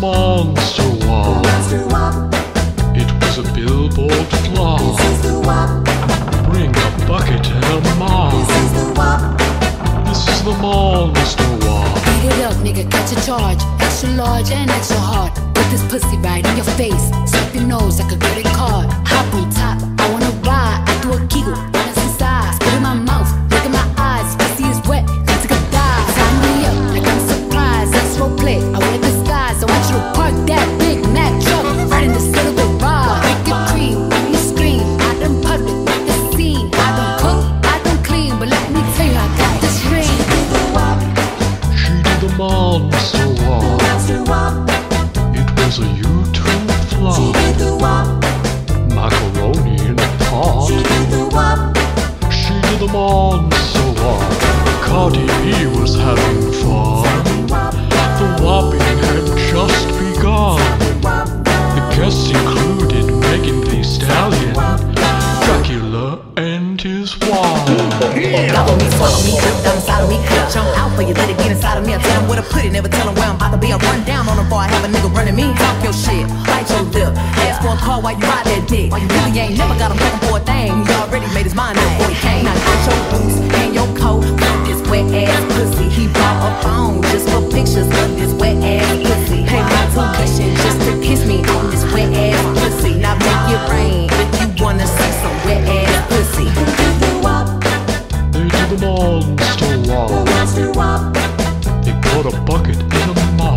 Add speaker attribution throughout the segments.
Speaker 1: monster walk. It was a billboard flop. Bring a bucket and a mop. This is the monster walk.
Speaker 2: Beat it up, nigga, catch a charge. Extra large and extra hard. Put this pussy right in your face. Slap your nose like a credit card. Hop on top, I wanna ride. I do a giggle, balance inside. Spit in my mouth, look in my eyes. Pussy is wet, come take a dive. Sign me up like I'm surprised. That's role play, I wear disguise. I want you to park that Big Mac truck right in the center of the ride. Make it cream, make me scream. I done public, make the scene. I don't cook, I don't clean. But let me tell you, I got this ring.
Speaker 1: She did the monster walk. It was a YouTube flop. Macaroni in a pot. She did the monster walk. Cardi B was having fun. The whopping had just begun. The guests included Megan Thee Stallion, Dracula, and his wife.
Speaker 3: Gobble me, swallow me, drip down inside of me. Jump out for you, let it get inside of me. I tell him where to put it, never tell him where I'm about to be. I run down on him before I have a nigga running me. Talk your shit, bite your lip. Ask for a call while you ride that dick. You really ain't never got him looking for a thing. He already made his mind up before he came. Now get your boots and your coat from this wet ass pussy. He bought a phone just for pictures of this wet ass pussy. Pay my tuition just to kiss me on this wet ass pussy. Now make it rain if you wanna see some wet ass pussy.
Speaker 1: They did the monster walk. They put a bucket in a mop.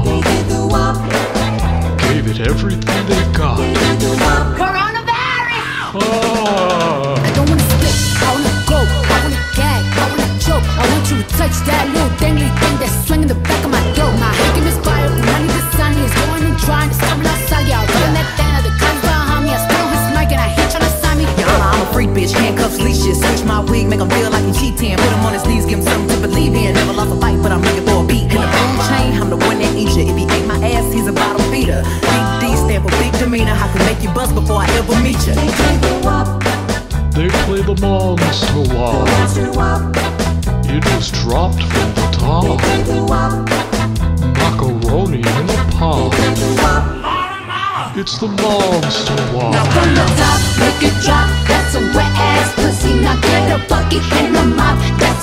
Speaker 1: Gave it everything they got.
Speaker 2: Coronavirus!
Speaker 1: Ah.
Speaker 2: I don't wanna spit, I wanna go, I wanna gag, I wanna choke. I want you to touch that little dangly thing that's swinging the back of my throat. My hand can inspire, the money, the sun is going and trying to stop me outside. Yeah, I'm running that thing, the cops behind me. I steal his mic and I hit trying to sign me.
Speaker 3: I'm a freak bitch, handcuffs, leashes. Switch my wig, make him feel like he cheating. Put him on his knees, give him something to believe in. Never lost a fight, but I'm looking for a beat. In the boom chain, I'm the one that eats you. If he ate my ass, he's a bottom feeder. Big D stand for big demeanor. I can make you bust before I ever meet you.
Speaker 1: They play the monster walk. It was dropped from the top. Macaroni in a pot. It's the monster walk.
Speaker 2: Now from the top, make it drop. That's a wet ass pussy. Now get a bucket and a mop. That's